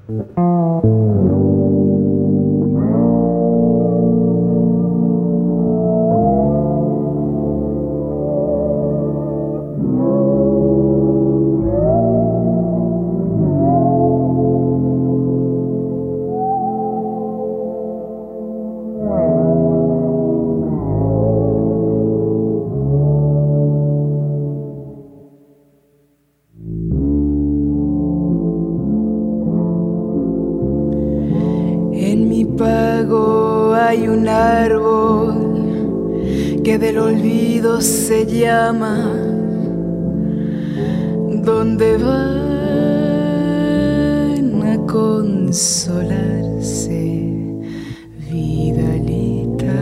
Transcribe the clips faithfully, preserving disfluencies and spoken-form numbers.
Hay un árbol que del olvido se llama, donde van a consolarse, Vidalita,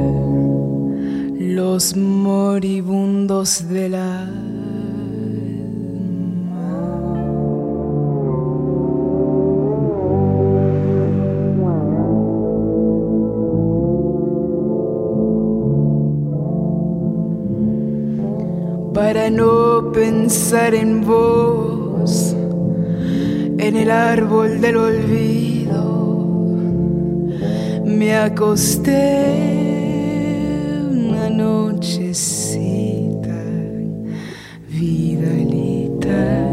los moribundos de la para no pensar en vos, en el árbol del olvido, me acosté una nochecita, Vidalita,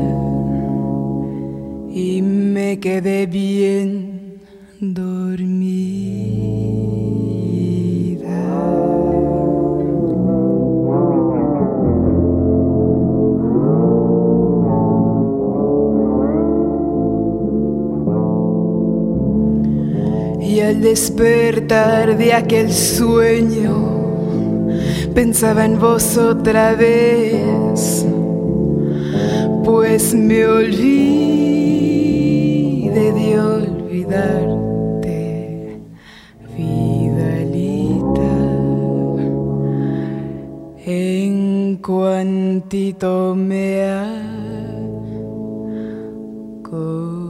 y me quedé bien dormida. Y al despertar de aquel sueño, pensaba en vos otra vez, pues me olvidé de olvidarte, Vidalita, en cuantito me acosté.